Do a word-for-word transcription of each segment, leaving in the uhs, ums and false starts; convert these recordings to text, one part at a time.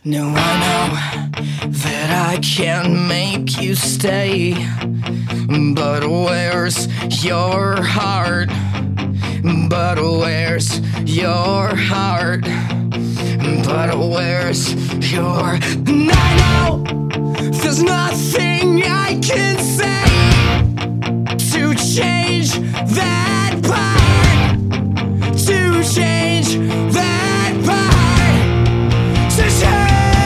No, I know that I can't make you stay, but where's your heart? But where's your heart? But where's your... And I know there's nothing I can say to change that part, to change that part, to change.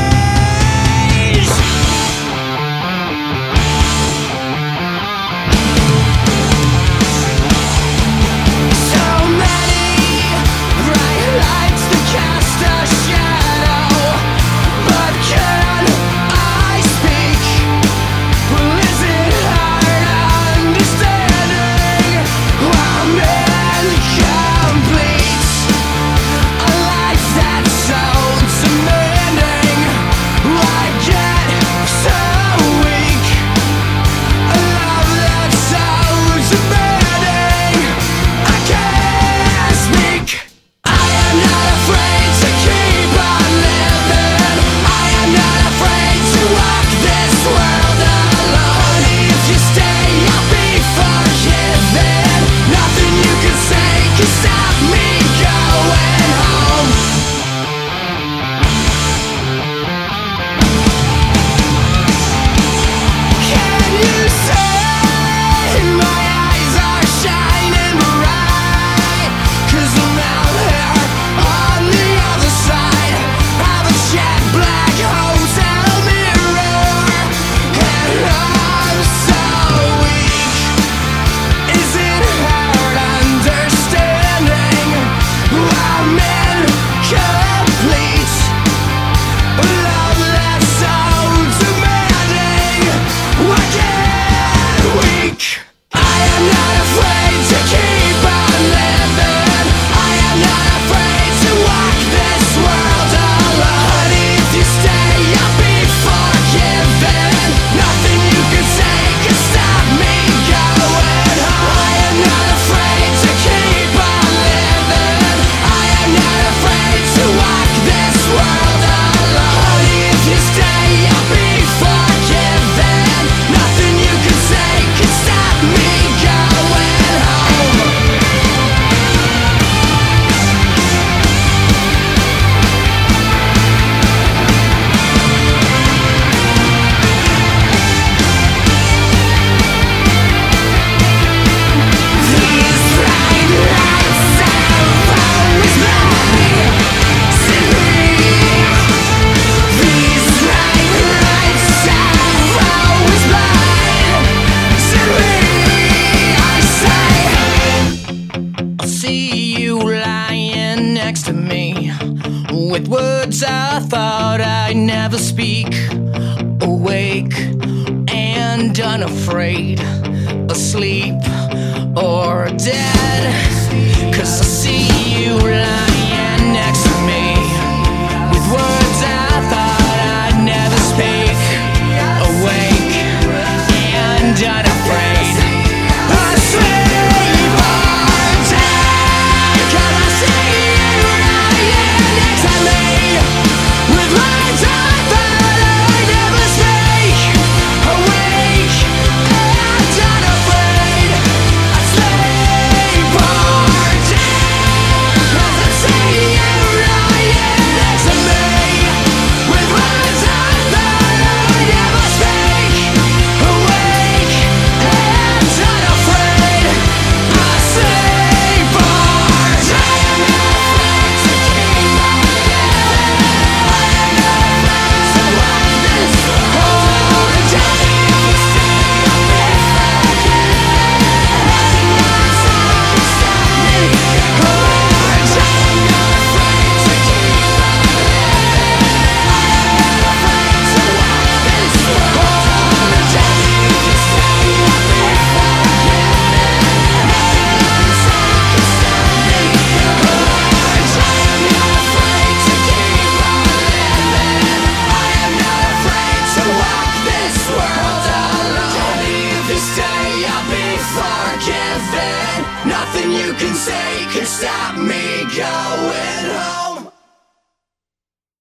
So many bright lights to cast a shadow, but can I speak? Well, is it hard understanding I'm incomplete? A life that's so demanding, I get so weak. A love that's so demanding, I can't speak. I am not afraid to keep on living. I am not afraid to walk this world alone. If you stay, I'll be forgiven. Nothing you can say can stop me going home. Can you say my eyes are shining bright? 'Cause I'm out here on the other side of a jet black hotel mirror, and I'm so weak. Is it hard understanding I'm incomplete? A love that's so demanding, I get weak. I am not afraid to keep on living. I am not afraid to walk this world alone. If you stay, I'll be forgiven. Nothing you can say can stop me going home. I am not afraid to keep on living. I am not afraid to walk this world alone. If you stay, I'll be forgiven. Nothing you can say can stop me going home. These bright lights have always blinded me. These bright lights have always blinded me. I say, I see you lying next to me, with words I thought I'd never speak. Awake and unafraid, asleep or dead. 'Cause I see you lying